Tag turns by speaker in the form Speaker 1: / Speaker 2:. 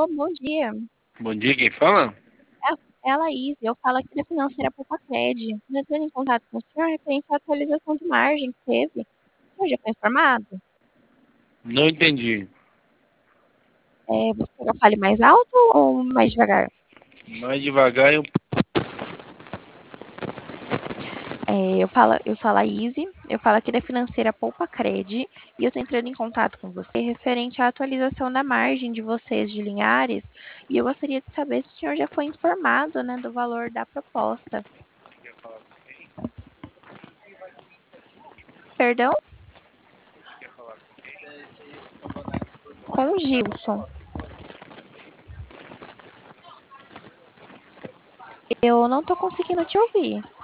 Speaker 1: Alô, bom dia.
Speaker 2: Bom dia, quem fala?
Speaker 1: É a Laís, eu falo aqui da financeira Poupacred. Estou entrando em contato com o senhor referente à atualização de margem que teve. O senhor já foi informado?
Speaker 2: Não entendi.
Speaker 1: Você quer que eu fale mais alto ou mais devagar?
Speaker 2: Mais devagar eu...
Speaker 1: Eu sou a Laís, eu falo aqui da financeira Poupacred e eu estou entrando em contato com você referente à atualização da margem de vocês de Linhares e eu gostaria de saber se o senhor já foi informado, né, do valor da proposta. Perdão? Com o Gilson. Eu não estou conseguindo te ouvir.